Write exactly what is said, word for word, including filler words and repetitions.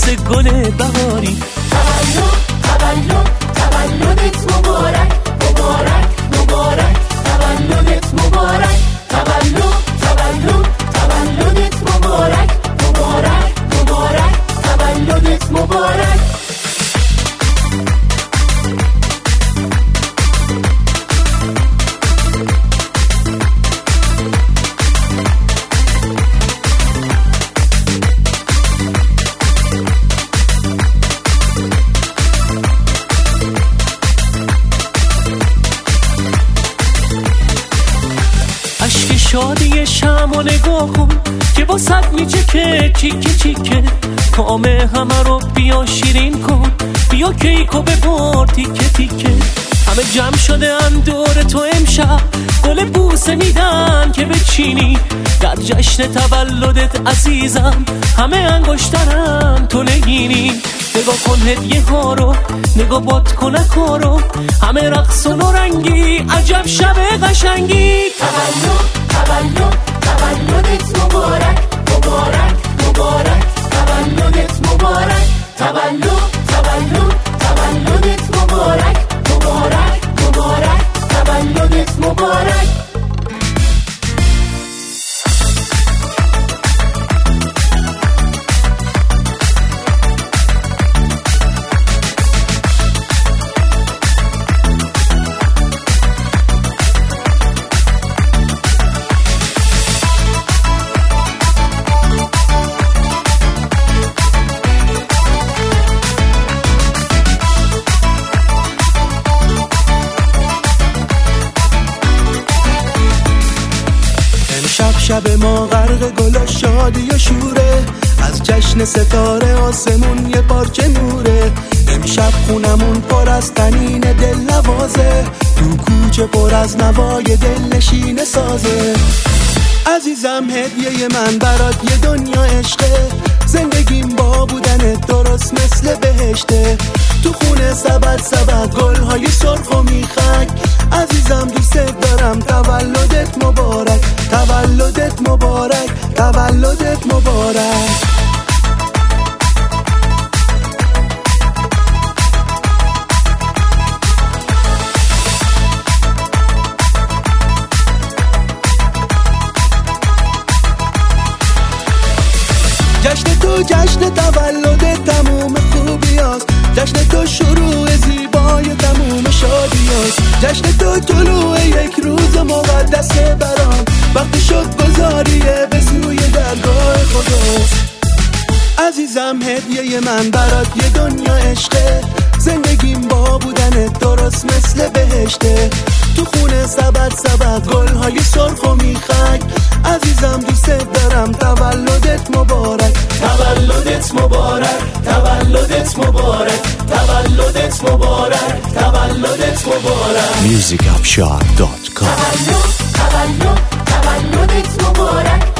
مثل گل بهاری. تولد تولد تولدت مبارک مبارک مبارک تولدت مبارک تولد تولد تولدت مبارک مبارک مبارک تولدت مبارک. عشق شادی شمع نگاه کن که با صد میچه که چیکه چیکه کامه همه رو بیا شیرین کن، بیا کیکو ببر تیکه تیکه. همه جمع شده ان دور تو امشب، گل بوسه میدن که بچینی در جشن تولدت عزیزم. همه انگشترن تو نگینی، نگاه کن هدیه ها رو، نگاه باد کنک ها رو، همه رقص و نارنگی، عجب شب قشنگی. تولد تولد تولدت مبارک مبارک مبارک تولدت مبارک تولد تولد تولدت مبارک مبارک مبارک تولدت مبارک. شب شب ما غرق گل و شادی و شوره، از جشن ستاره آسمون یه پارچه نوره. امشب خونمون پر از طنین دل نوازه، تو کوچه پر از نوای دل نشین سازه. عزیزم هدیه من برات یه دنیا عشقه، زندگیم با بودنت درست مثل بهشته. تو خونه سبد سبد گل‌های سرخ و میخک، عزیزم دوست دارم تولدت مبارک تولدت مبارک تولدت مبارک. جشن تو جشن تولد تموم خوبی هست، جشن تو شروع زیبای تموم شادی هست، جشن تو طلوع یک روز مقدس برام، وقتی شد گذاریه به سوی درگاه خداست. عزیزم هدیه من برات یه دنیا عشقه، زندگیم با بودنت درست مثل بهشته. تو خونه سبد سبد گل‌های سرخ و میخک، عزیزم دوست دارم تولدت مبارک تولدت مبارک تولدت مبارک تولدت مبارک تولدت مبارک. music up shop dot com تولد تولد تولدت مبارک